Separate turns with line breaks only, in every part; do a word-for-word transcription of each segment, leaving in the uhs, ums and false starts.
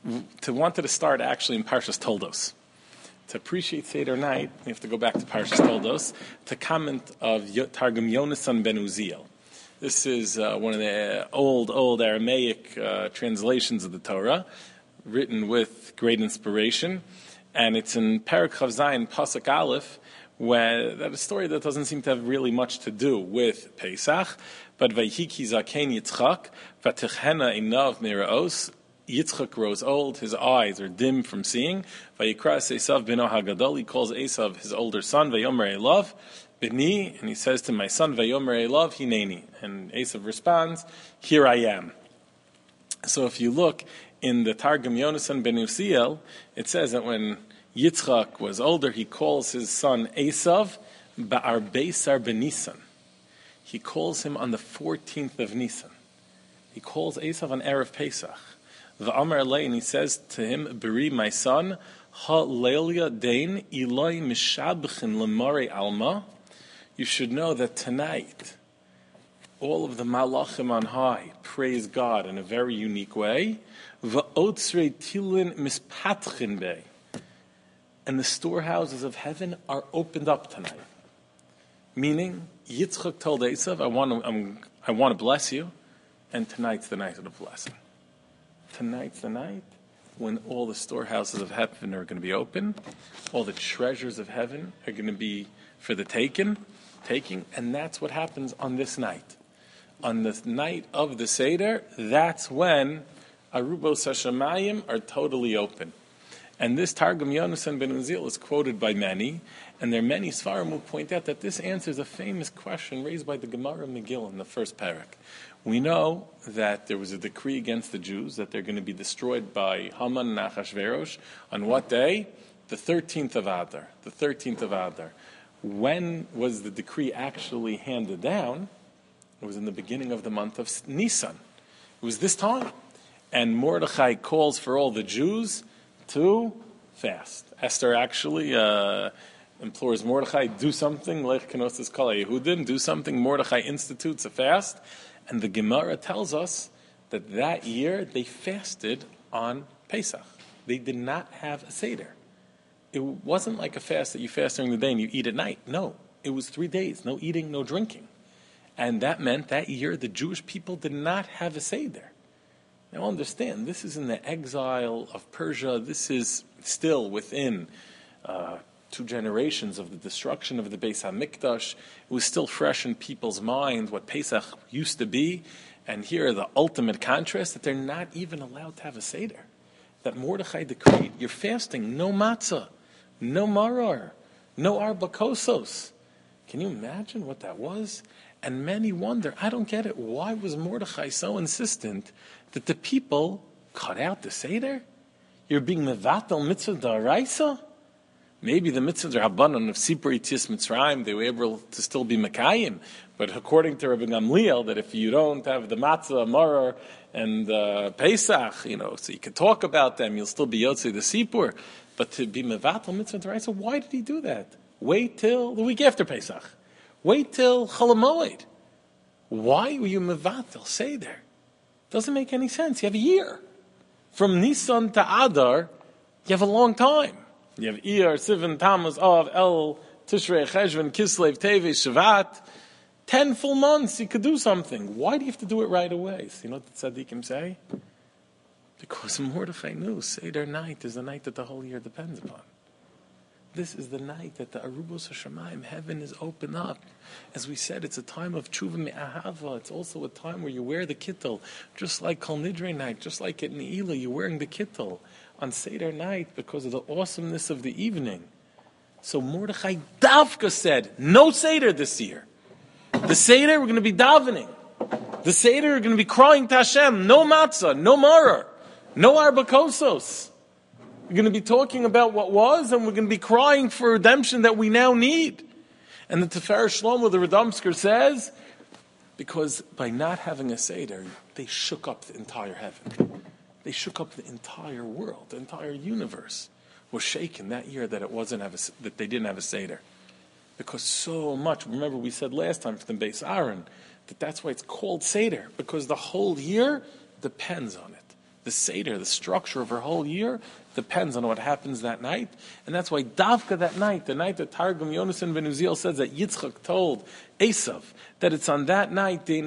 to wanted to start actually in Parshas Toldos. To appreciate Seder night, we have to go back to Parshas Toldos to comment of Targum Yonasan ben Uziel. This is uh, one of the old, old Aramaic uh, translations of the Torah, written with great inspiration, and it's in Perek Chav Zayin Pasuk Aleph, where that a story that doesn't seem to have really much to do with Pesach, but Vayhiki Zaken Yitzchak Vatichena Einav Miraos. Yitzchak grows old, his eyes are dim from seeing. Vayikras Esav bino Hagadol, he calls Esav his older son, Vayomer Elav, Bini, and he says to my son, Vayomer Elav, Hineni. And Esav responds, here I am. So if you look in the Targum Yonasan ben Uziel, it says that when Yitzchak was older, he calls his son Esav Ba'ar Beisar Benisan. He calls him on the fourteenth of Nisan. He calls Esav on Erev Pesach. V'amar Alei, and he says to him, Beri, my son, Ha Lelia Dain Eloi Mishabchin Lemare Alma. You should know that tonight, all of the Malachim on high praise God in a very unique way. V'otzrei Tilin Mispatchin Bei. And the storehouses of heaven are opened up tonight. Meaning, Yitzchak told Esav, I want to, I'm, I want to bless you, and tonight's the night of the blessing. Tonight's the night when all the storehouses of heaven are going to be open, all the treasures of heaven are going to be for the taken, taking, and that's what happens on this night. On the night of the Seder, that's when Arubos HaShamayim are totally open. And this Targum Yonasan ben Uziel is quoted by many, and there are many Sfarim who point out that this answers a famous question raised by the Gemara Megillah in the first parak. We know that there was a decree against the Jews that they're going to be destroyed by Haman and Achashverosh on what day? The thirteenth of Adar. The thirteenth of Adar. When was the decree actually handed down? It was in the beginning of the month of Nisan. It was this time. And Mordechai calls for all the Jews to fast. Esther actually uh, implores Mordechai, do something, Lech Kenosis Kol Yehudin, do something. Mordechai institutes a fast. And the Gemara tells us that that year they fasted on Pesach. They did not have a Seder. It wasn't like a fast that you fast during the day and you eat at night. No, it was three days, no eating, no drinking. And that meant that year the Jewish people did not have a Seder. Now understand, this is in the exile of Persia. This is still within uh, two generations of the destruction of the Beis HaMikdash. It was still fresh in people's minds what Pesach used to be. And here the ultimate contrast, that they're not even allowed to have a Seder. That Mordechai decreed, you're fasting, no matzah, no maror, no arba kosos. Can you imagine what that was? And many wonder, I don't get it, why was Mordechai so insistent that the people cut out the Seder? You're being mevatel mitzvah da'araisa? Maybe the mitzvahs are habanon of Sipur Yitzias Mitzrayim, they were able to still be Mekayim. But according to Rabbi Gamliel, that if you don't have the matzah, maror, and uh, Pesach, you know, so you can talk about them, you'll still be Yotzei the Sipur. But to be mevatel mitzvah da'araisa, why did he do that? Wait till the week after Pesach. Wait till Chol HaMoed. Why were you mevatel Seder? Doesn't make any sense. You have a year. From Nisan to Adar, you have a long time. You have Iyar, Sivan, Tammuz, Av, El, Tishrei, Cheshvan, Kislev, Teves, Shavat. Ten full months, you could do something. Why do you have to do it right away? So you know what the tzaddikim say? Because Mordechai knew Seder night is the night that the whole year depends upon. This is the night that the Arubos HaShamayim, heaven is open up. As we said, it's a time of tshuva me'ahava. It's also a time where you wear the kittel, just like Kol Nidre night, just like at Ne'ilah, you're wearing the kittel on Seder night because of the awesomeness of the evening. So Mordechai Davka said, no Seder this year. The Seder, we're going to be davening. The Seder, we're going to be crying to Hashem, no matzah, no maror, no arba kosos. We're going to be talking about what was, and we're going to be crying for redemption that we now need. And the Tiferes Shlomo, the Radomsker, says, because by not having a Seder, they shook up the entire heaven. They shook up the entire world, the entire universe was shaken that year that it wasn't have a, that they didn't have a Seder. Because so much, remember we said last time from the Beis Aaron, that that's why it's called Seder, because the whole year depends on it. The Seder, the structure of our whole year, depends on what happens that night. And that's why Davka that night, the night that Targum Yonasan ben Uziel says that Yitzchak told Esav, that it's on that night, that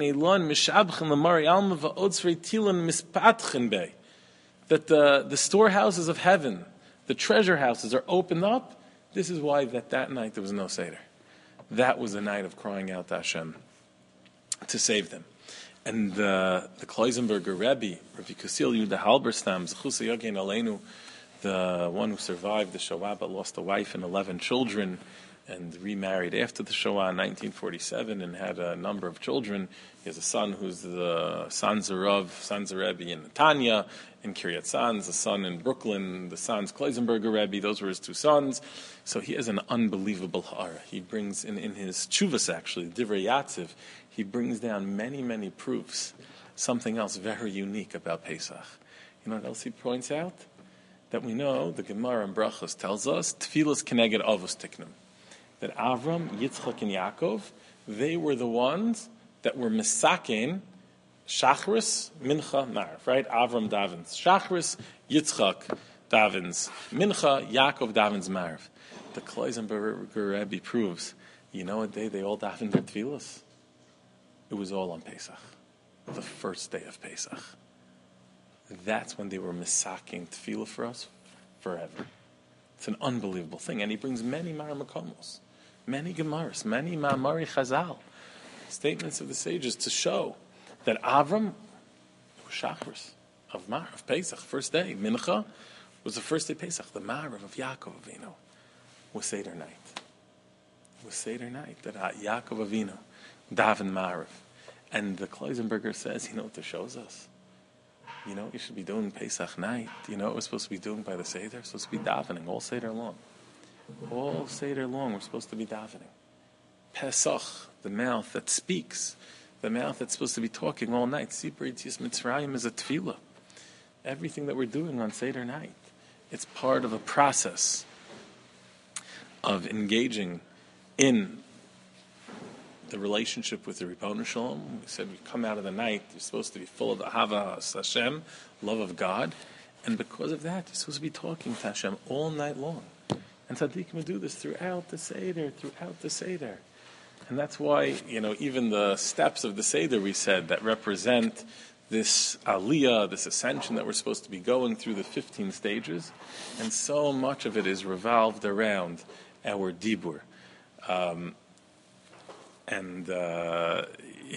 the, the storehouses of heaven, the treasure houses are opened up. This is why that, that night there was no Seder. That was the night of crying out to Hashem to save them. And uh, the Kloisenberger Rebbe, Rabbi Kusil Yudah Halberstam, Zechusa Yogein Aleinu, the one who survived the Shoah but lost a wife and eleven children, and remarried after the Shoah in nineteen forty-seven and had a number of children. He has a son who's the Sanzer of Sanzer Rebbe in Netanya, in Kiryat Sanz, a son in Brooklyn, the son's Kloisenberger Rebbe. Those were his two sons. So he has an unbelievable hara. He brings in, in his Chuvas, actually, Divrei Yatziv, he brings down many, many proofs, something else very unique about Pesach. You know what else he points out? That we know, the Gemara in Brachos tells us, Tfilas Keneged Avos Tiknum. That Avram, Yitzchak, and Yaakov, they were the ones that were misaken Shachris, Mincha, Marv, right? Avram davens Shachris, Yitzchak davens Mincha, Yaakov davens Marv. The Kloisenberger Rebbe proves, you know what day they all davened their tefillas? It was all on Pesach, the first day of Pesach. That's when they were misaking tefillah for us forever. It's an unbelievable thing. And he brings many Maramakomos, many Gemaras, many Ma'amari Chazal, statements of the sages to show that Avram was Shachris of Mar, of Pesach, first day. Mincha was the first day Pesach. The Marav of Yaakov Avinu was Seder night. It was Seder night that Yaakov Avinu daven Marav. And the Kloisenberger says, you know what this shows us? You know what you should be doing Pesach night? You know what we're supposed to be doing by the Seder? We're supposed to be davening all Seder long. All Seder long we're supposed to be davening. Pesach, the mouth that speaks, the mouth that's supposed to be talking all night. Sipur Yitzias Mitzrayim is a tefillah. Everything that we're doing on Seder night, it's part of a process of engaging in the relationship with the Ribono Shalom. We said we come out of the night, you're supposed to be full of the Havas Hashem, love of God, and because of that, you're supposed to be talking to Hashem all night long. And tzaddikim would do this throughout the Seder, throughout the Seder. And that's why, you know, even the steps of the Seder, we said, that represent this aliyah, this ascension that we're supposed to be going through the fifteen stages, and so much of it is revolved around our dibur. Um, and uh,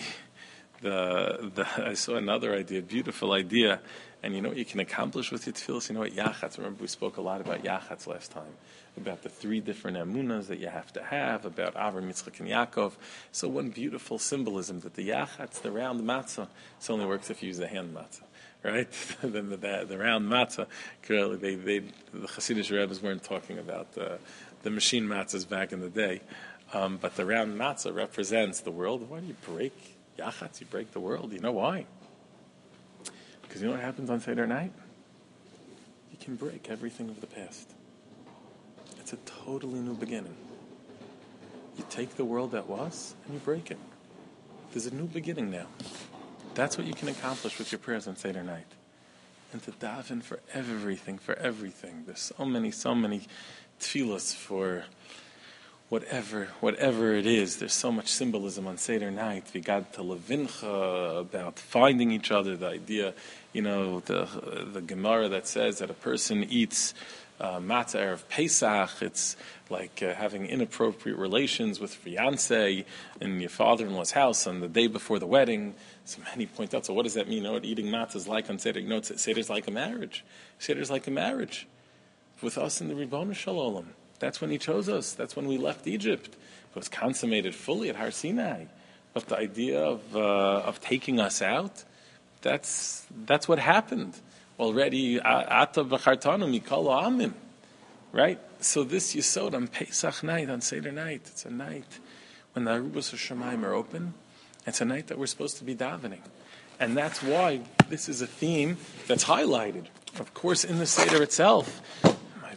the, the I saw another idea, beautiful idea, and you know what you can accomplish with your tefillos? You know what, yachatz, remember we spoke a lot about yachatz last time, about the three different emunas that you have to have, about Avram, Yitzchak, and Yaakov. So one beautiful symbolism that the yachatz, the round matzah, this only works if you use the hand matzah, right? Then the, the, the round matzah, they, they, the Hasidic rabbis weren't talking about the, the machine matzahs back in the day, um, but the round matzah represents the world. Why do you break yachatz? You break the world. You know why? Because you know what happens on Seder night? You can break everything of the past. It's a totally new beginning. You take the world that was and you break it. There's a new beginning now. That's what you can accomplish with your prayers on Seder night. And to daven for everything, for everything. There's so many, so many tefillas for whatever, whatever it is. There's so much symbolism on Seder night. Vigad to Levincha, about finding each other. The idea, you know, the the Gemara that says that a person eats Uh, matzah Erev Pesach, it's like uh, having inappropriate relations with fiancé in your father-in-law's house on the day before the wedding. So many point out, so what does that mean? You know what eating matzah is like on Seder? You know, Seder's like a marriage. Seder's like a marriage. With us in the Ribono Shalom. That's when he chose us. That's when we left Egypt. It was consummated fully at Har Sinai. But the idea of uh, of taking us out, that's that's what happened. Already, Ata v'chartanu mikol ha'amim, right? So this Yisod on Pesach night, on Seder night, it's a night when the Arubos HaShamayim are open. It's a night that we're supposed to be davening. And that's why this is a theme that's highlighted. Of course, in the Seder itself, my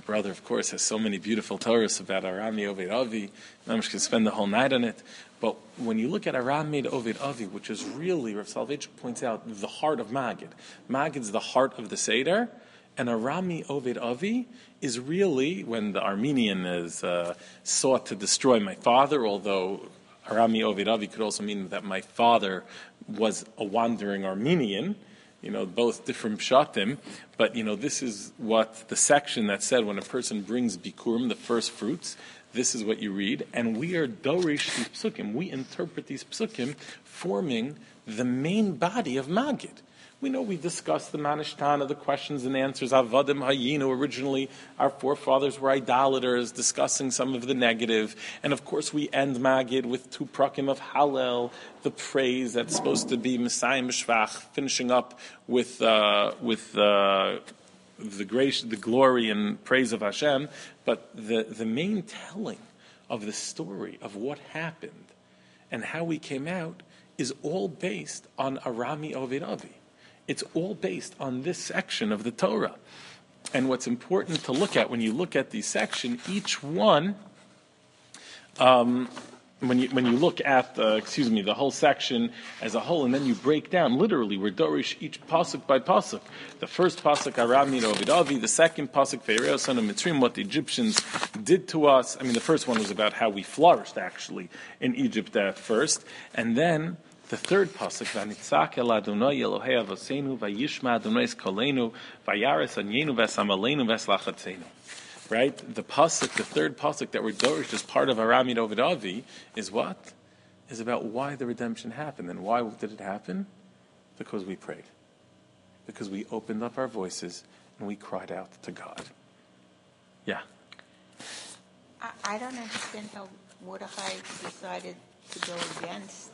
brother, of course, has so many beautiful Torahs about Arami Oved Avi. I'm just going to spend the whole night on it. But when you look at Arami Oved Avi, which is really, Rav Soloveitchik points out, the heart of Magid. Magid's the heart of the Seder, and Arami Oved Avi is really, when the Armenian is uh, sought to destroy my father, although Arami Oved Avi could also mean that my father was a wandering Armenian, you know, both different pshatim, but, you know, this is what the section that said when a person brings bikurim, the first fruits, this is what you read, and we are dorish these psukim. We interpret these psukim forming the main body of Magid. We know we discussed the Manishtana, the questions and answers. Avadim Hayinu, originally our forefathers were idolaters, discussing some of the negative. And of course we end Magid with two prakim of Hallel, the praise that's supposed to be Messiah Mishvach, finishing up with uh, with uh, the grace, the glory and praise of Hashem. But the, the main telling of the story of what happened and how we came out is all based on Arami Oved Avi. It's all based on this section of the Torah. And what's important to look at when you look at these sections, each one, um, when you when you look at the, excuse me, the whole section as a whole, and then you break down, literally, we're dorish each pasuk by pasuk. The first pasuk, Arami Oved Avi, the second pasuk, Pharaoh, son of Mitzrim, what the Egyptians did to us. I mean, the first one was about how we flourished, actually, in Egypt at first. And then the third pasuk, Vanitzak el Adonai Elohei Avoseinu, Vayishma Adonai Kolenu, Vayaris Anyenu Vesamalenu Veslachatzenu. Right? The pasuk, the third pasuk that we're dorish as part of Arami Oved Avi is what? Is about why the redemption happened. And why did it happen? Because we prayed. Because we opened up our voices and we cried out to God. Yeah.
I, I don't understand how Mordechai decided to go against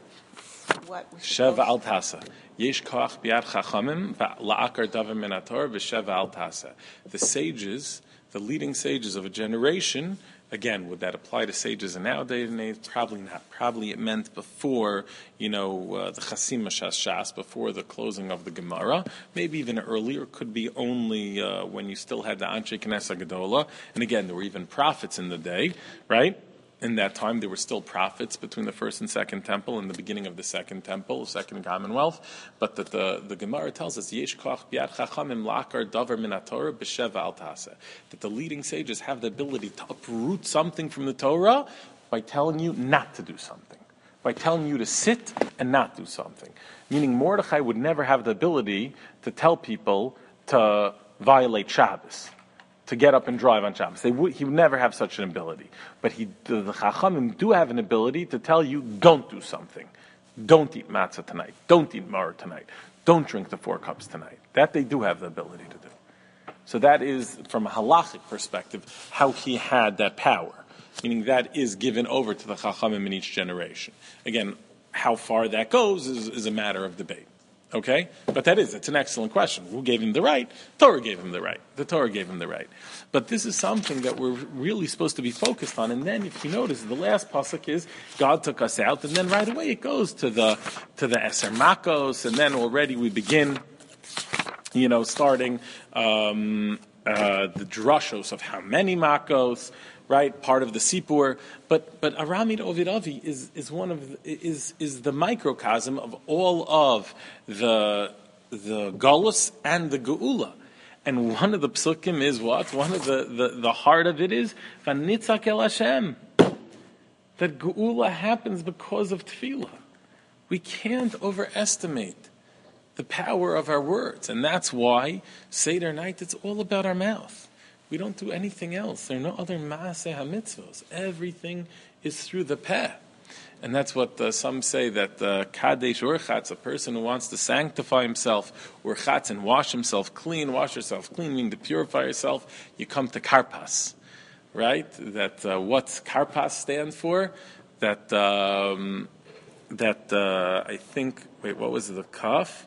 what was
Shev al tasa. Yesh koach biad chachamim la'akar davar min haTorah v'shev al tasa. The sages, the leading sages of a generation, again, would that apply to sages in nowadays? Probably not. Probably it meant before, you know, uh, the Chasim Mashas Shas, before the closing of the Gemara. Maybe even earlier. Could be only uh, when you still had the Anshe Knesset Gedola. And again, there were even prophets in the day, right? In that time, there were still prophets between the first and second temple and the beginning of the second temple, the second Commonwealth. But that the, the Gemara tells us, Yesh koach biad chachamim la'akar davar min haTorah b'sheva al taseh, that the leading sages have the ability to uproot something from the Torah by telling you not to do something, by telling you to sit and not do something. Meaning Mordechai would never have the ability to tell people to violate Shabbos, to get up and drive on Shabbos. They would, he would never have such an ability. But he, the, the Chachamim do have an ability to tell you, don't do something. Don't eat matzah tonight. Don't eat maror tonight. Don't drink the four cups tonight. That they do have the ability to do. So that is, from a halachic perspective, how he had that power. Meaning that is given over to the Chachamim in each generation. Again, how far that goes is, is a matter of debate. Okay? But that is, it's an excellent question. Who gave him the right? Torah gave him the right. The Torah gave him the right. But this is something that we're really supposed to be focused on. And then, if you notice, the last pasuk is, God took us out, and then right away it goes to the to the Eser Makos, and then already we begin, you know, starting um, uh, the drushos of how many Makos, right? Part of the Sipur, but but Arami Oved Avi is is one of the, is is the microcosm of all of the the Galus and the Geula, and one of the psukim is what? One of the, the, the heart of it is Vanitzak el Hashem, that Geula happens because of Tefillah. We can't overestimate the power of our words, and that's why Seder night, it's all about our mouth. We don't do anything else. There are no other maaseh hamitzvos. Everything is through the peh. And that's what uh, some say, that uh, kadesh urchatz, a person who wants to sanctify himself, urchatz, and wash himself clean, wash yourself clean, meaning to purify yourself, you come to karpas, right? That uh, what's karpas stand for? That, um, that uh, I think, wait, what was the kaf?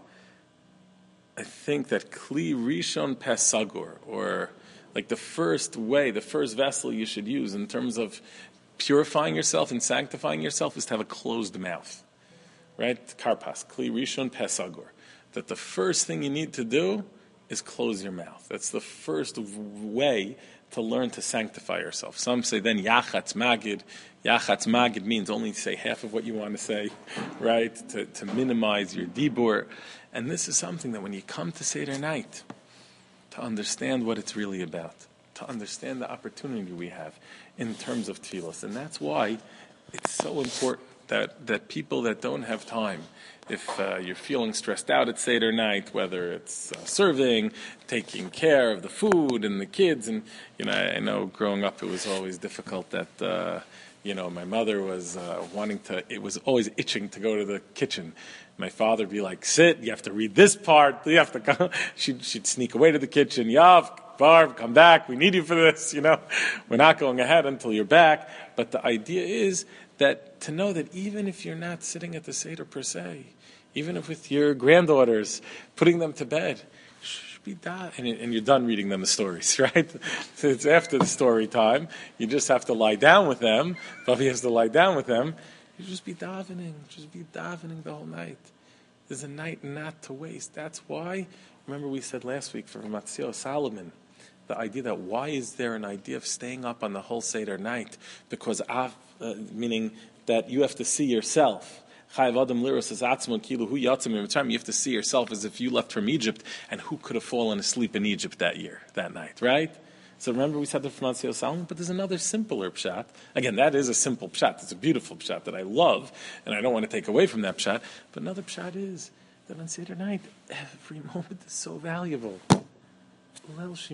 I think that kli rishon pesagur, or like the first way, the first vessel you should use in terms of purifying yourself and sanctifying yourself is to have a closed mouth. Right? Karpas, kli rishon pesagur. That the first thing you need to do is close your mouth. That's the first way to learn to sanctify yourself. Some say then Yachatz Magid. Yachatz Magid means only say half of what you want to say, right? To, to minimize your dibur. And this is something that when you come to Seder night, to understand what it's really about, to understand the opportunity we have in terms of tefillos. And that's why it's so important that, that people that don't have time, if uh, you're feeling stressed out at Seder night, whether it's uh, serving, taking care of the food and the kids, and you know, I, I know growing up it was always difficult that, uh, you know, my mother was uh, wanting to, it was always itching to go to the kitchen. My father would be like, sit, you have to read this part, you have to come. She'd, she'd sneak away to the kitchen, Yav, Barb, come back, we need you for this, you know. We're not going ahead until you're back. But the idea is that to know that even if you're not sitting at the Seder per se, even if with your granddaughters, putting them to bed, should be da- and, and you're done reading them the stories, right? So it's after the story time. You just have to lie down with them. Buffy has to lie down with them. You just be davening, just be davening the whole night. There's a night not to waste. That's why, remember we said last week for Matzio Solomon, the idea that why is there an idea of staying up on the whole Seder night? Because, uh, meaning that you have to see yourself. You have to see yourself as if you left from Egypt, and who could have fallen asleep in Egypt that year, that night, right? So remember we said the Matzio Solomon, but there's another simpler pshat. Again, that is a simple pshat. It's a beautiful pshat that I love, and I don't want to take away from that pshat. But another pshat is that on Seder night, every moment is so valuable. It's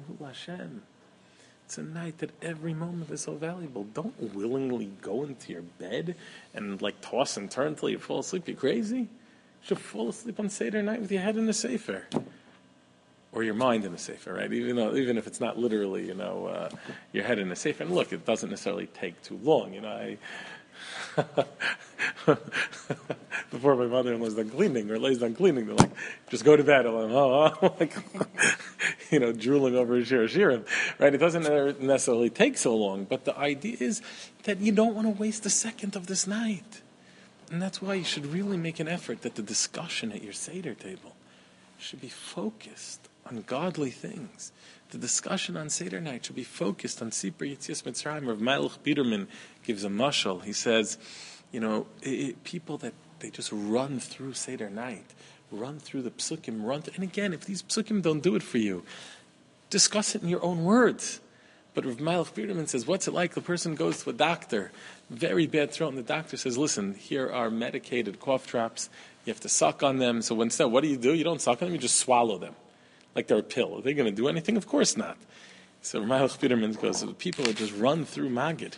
a night that every moment is so valuable. Don't willingly go into your bed and like toss and turn until you fall asleep. You're crazy. You should fall asleep on Seder night with your head in the sefer. Or your mind in a sefer, right? Even though, even if it's not literally, you know, uh, your head in a sefer. And look, it doesn't necessarily take too long. You know, I before my mother-in-law's done cleaning or lays done cleaning, they're like, just go to bed. I'm like, oh, oh. Like, you know, drooling over a shir shirim, right? It doesn't necessarily take so long, but the idea is that you don't want to waste a second of this night. And that's why you should really make an effort that the discussion at your Seder table should be focused on godly things. The discussion on Seder night should be focused on Sipur Yetzias Mitzrayim. Rav Melech Biderman gives a mashal. He says, you know, it, it, people that they just run through Seder night, run through the psukim, run through, and again, if these psukim don't do it for you, discuss it in your own words. But Rav Melech Biderman says, what's it like? The person goes to a doctor, very bad throat, and the doctor says, listen, here are medicated cough drops. You have to suck on them. So instead, what do you do? You don't suck on them, you just swallow them. Like they're a pill. Are they going to do anything? Of course not. So Rav Biderman goes, so people that just run through Magid.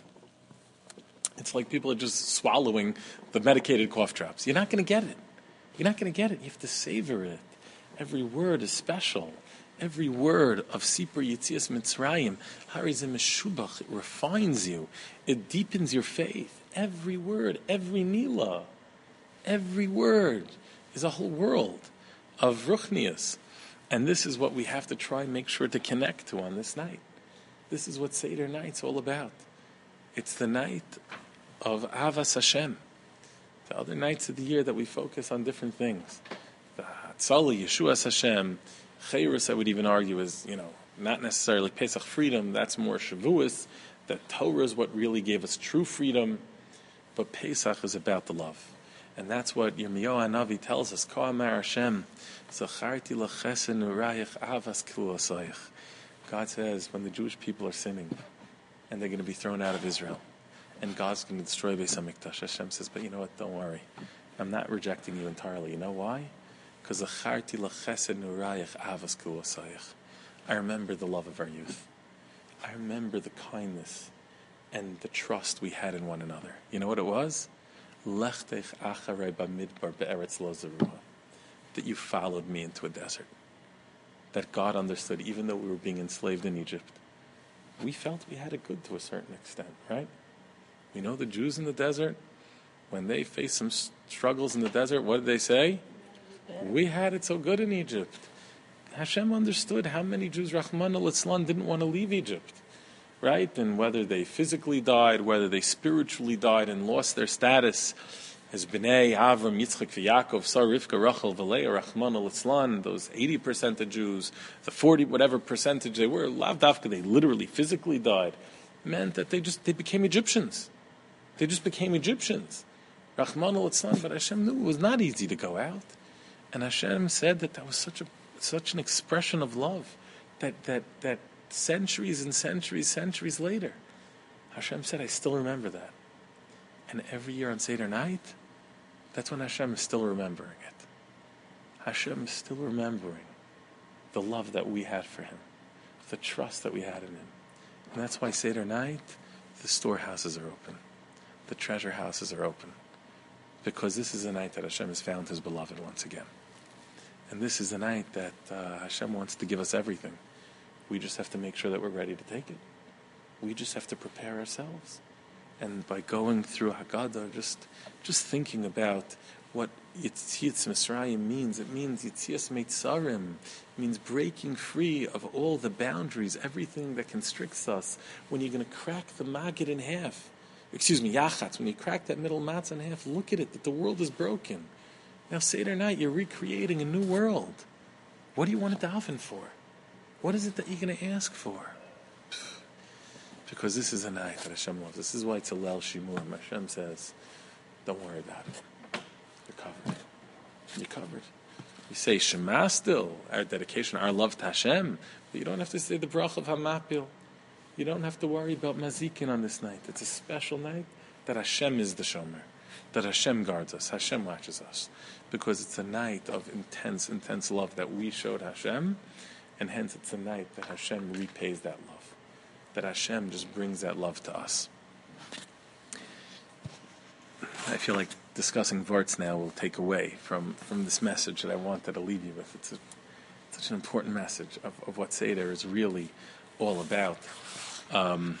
It's like people are just swallowing the medicated cough drops. You're not going to get it. You're not going to get it. You have to savor it. Every word is special. Every word of Sipur Yetzias Mitzrayim, Harizim Meshubach, it refines you. It deepens your faith. Every word, every milah, every word is a whole world of Ruchnias. And this is what we have to try and make sure to connect to on this night. This is what Seder night's all about. It's the night of Avas Hashem. The other nights of the year that we focus on different things. The Hatzali, Yeshuas Hashem, Chayrus, I would even argue, is, you know, not necessarily Pesach freedom. That's more Shavuos. That Torah is what really gave us true freedom. But Pesach is about the love. And that's what Yirmiyahu Hanavi tells us. Ko amar Hashem, Zacharti lachesed urayich avas kiluasayich. God says when the Jewish people are sinning and they're going to be thrown out of Israel and God's going to destroy Beis HaMikdash, Hashem says, but you know what, don't worry. I'm not rejecting you entirely. You know why? Because Zacharti lachesed urayich avas kiluasayich. I remember the love of our youth. I remember the kindness and the trust we had in one another. You know what it was? That you followed me into a desert. That God understood, even though we were being enslaved in Egypt, we felt we had it good to a certain extent, right? You know, the Jews in the desert, when they faced some struggles in the desert, what did they say? We had it so good in Egypt. Hashem understood how many Jews, Rahman al-Islam, didn't want to leave Egypt. Right? And whether they physically died, whether they spiritually died and lost their status, As B'nai, Avram, Yitzchak, Yaakov, Sarah, Rivka, Rachel, Valeah, Rachmana, Litzlan, those eighty percent of Jews, the forty, whatever percentage they were, Lav Dafka, they literally, physically died, meant that they just, they became Egyptians. They just became Egyptians. Rachmana, Litzlan, but Hashem knew it was not easy to go out. And Hashem said that that was such a, such an expression of love, that, that, that centuries and centuries, centuries later, Hashem said, I still remember that. And every year on Seder night, that's when Hashem is still remembering it. Hashem is still remembering the love that we had for Him, the trust that we had in Him. And that's why Seder night, the storehouses are open. The treasure houses are open. Because this is the night that Hashem has found His beloved once again. And this is the night that uh, Hashem wants to give us everything. We just have to make sure that we're ready to take it. We just have to prepare ourselves. And by going through Haggadah, just just thinking about what Yitzias Mitzrayim means. It means Yitzias Meitzarim. It means breaking free of all the boundaries, everything that constricts us. When you're going to crack the Maggid in half, excuse me, Yachatz, when you crack that middle matzah in half, look at it, that the world is broken. Now Seder night, you're recreating a new world. What do you want to daven for? What is it that you're going to ask for? Because this is a night that Hashem loves. This is why it's a Leil Shimurim. Hashem says, don't worry about it. You're covered. You're covered. You say Shema still, our dedication, our love to Hashem, but you don't have to say the Brach of Hamapil. You don't have to worry about Mazikin on this night. It's a special night that Hashem is the Shomer, that Hashem guards us, Hashem watches us, because it's a night of intense, intense love that we showed Hashem, and hence it's a night that Hashem repays that love. That Hashem just brings that love to us. I feel like discussing Varts now will take away from, from this message that I wanted to leave you with. It's a, such an important message of, of what Seder is really all about. Um,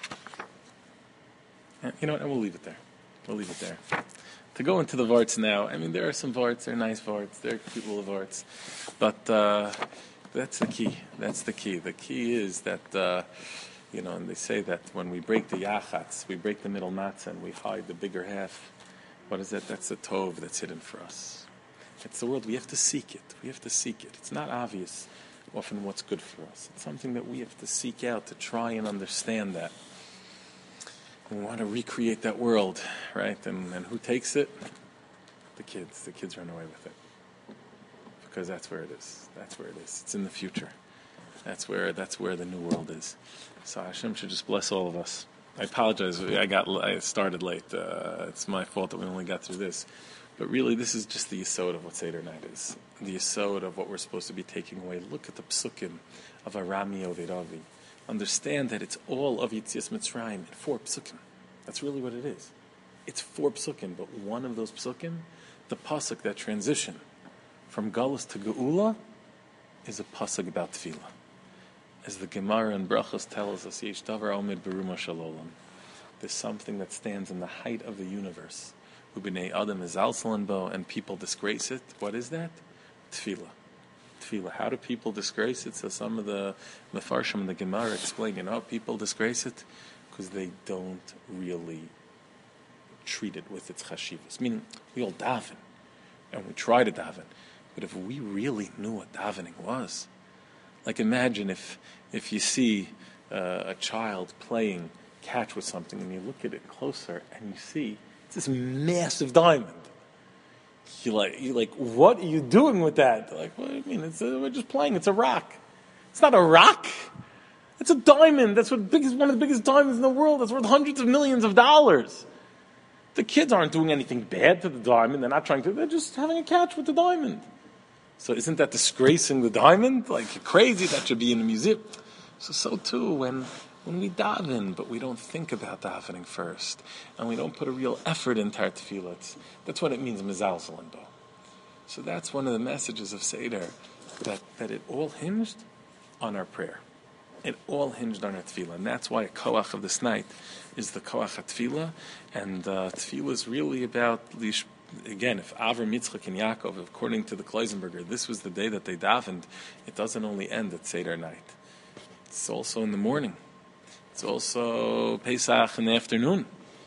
you know what? We'll leave it there. We'll leave it there. To go into the Varts now, I mean, there are some Varts, they're nice Varts, they're cute little Varts, but uh, that's the key. That's the key. The key is that... Uh, You know, and they say that when we break the yachatz, we break the middle matzah and we hide the bigger half. What is that? That's the tov that's hidden for us. It's the world. We have to seek it. We have to seek it. It's not obvious often what's good for us. It's something that we have to seek out to try and understand that. We want to recreate that world, right? And, and who takes it? The kids. The kids run away with it. Because that's where it is. That's where it is. It's in the future. That's where that's where the new world is. So Hashem should just bless all of us. I apologize. I got I started late. Uh, it's my fault that we only got through this. But really, this is just the yesod of what Seder night is. The yesod of what we're supposed to be taking away. Look at the psukim of Arami Overavi. Understand that it's all of Yitzias Mitzrayim in four psukim. That's really what it is. It's four psukim, but one of those psukim, the pasuk that transition from Galus to Geula, is a pasuk about tefillah. As the Gemara and Brachos tells us, Yesh davar omid beruma shalolam. There's something that stands in the height of the universe. Ubnei Adam is alsalan bo, and people disgrace it. What is that? Tefillah. Tefillah. How do people disgrace it? So some of the Mefarshim and the Gemara explain, you know how people disgrace it? Because they don't really treat it with its chashivas. Meaning, we all daven, and we try to daven. But if we really knew what davening was, like imagine if if you see uh, a child playing catch with something and you look at it closer and you see it's this massive diamond. You like you like what are you doing with that? They're like, what do you mean? It's a, we're just playing. It's a rock. It's not a rock. It's a diamond. That's what biggest one of the biggest diamonds in the world. That's worth hundreds of millions of dollars. The kids aren't doing anything bad to the diamond. They're not trying to. They're just having a catch with the diamond. So isn't that disgracing the diamond? Like crazy, that should be in a museum. So so too when when we daven, but we don't think about davening first, and we don't put a real effort into our tefillah. That's what it means, mizal zalimbo. So that's one of the messages of Seder, that, that it all hinged on our prayer. It all hinged on our tefillah, and that's why a koach of this night is the koach of tefillah, and uh, tefillah is really about lish. Again, if Avram, Yitzchak, and Yaakov, according to the Kloisenberger, this was the day that they davened, it doesn't only end at Seder night. It's also in the morning. It's also Pesach in the afternoon.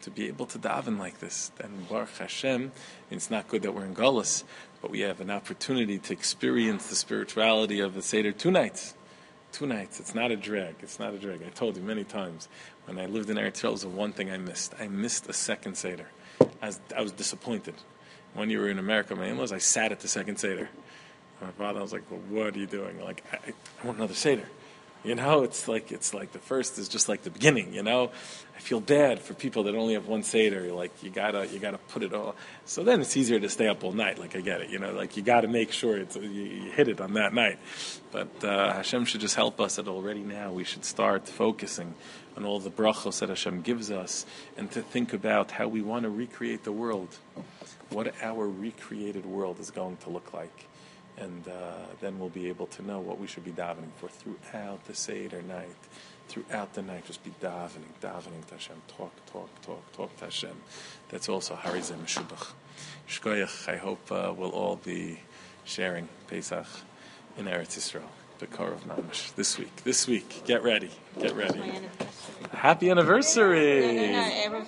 to be able to daven like this. And Baruch Hashem, it's not good that we're in Gullus, but we have an opportunity to experience the spirituality of the Seder two nights. Two nights. It's not a drag. It's not a drag. I told you many times, when I lived in Eretz Yisrael, was one thing I missed. I missed a second Seder. I was, I was disappointed. One year we were in America, my in-laws, I sat at the second Seder. My father was like, well, what are you doing? Like, I, I want another Seder. You know, it's like it's like the first is just like the beginning. You know, I feel bad for people that only have one Seder. Like you gotta you gotta put it all. So then it's easier to stay up all night. Like I get it. You know, like you gotta make sure it's you, you hit it on that night. But uh, Hashem should just help us that already now we should start focusing on all the brachos that Hashem gives us, and to think about how we want to recreate the world, what our recreated world is going to look like. And uh, then we'll be able to know what we should be davening for throughout the Seder night. Throughout the night, just be davening, davening to Hashem. Talk, talk, talk, talk to Hashem. That's also Harizeh Meshubach. Shkoyach, I hope uh, we'll all be sharing Pesach in Eretz Yisrael. B'Korov Mamash. This week, this week. Get ready, get ready.
My anniversary.
Happy anniversary!
No, no, no,